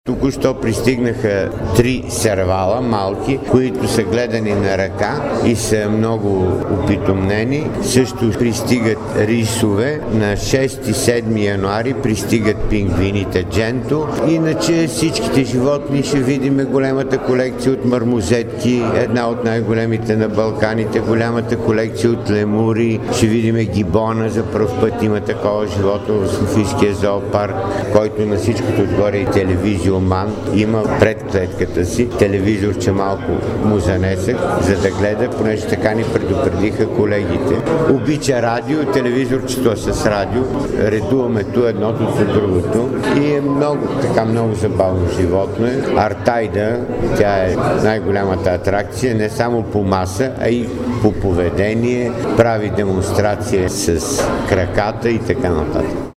Току-що пристигнаха 3 сервала, малки, които са гледани на ръка и са много опитомнени. Също пристигат рисове. На 6-7 януари пристигат пингвините Дженто. Иначе всичките животни ще видим голямата колекция от мармозетки, една от най-големите на Балканите, голямата колекция от лемури. Ще видим гибона, за пръв път има такова животно в Софийския зоопарк, който на всичкото отгоре и телевизия има пред клетката си телевизор, че малко му занесах, за да гледа, понеже така ни предупредиха колегите. Обича радио, телевизорчето с радио, редуваме ту едното с другото и е много забавно животно е. Артайда, тя е най-голямата атракция, не само по маса, а и по поведение, прави демонстрация с краката и така нататък.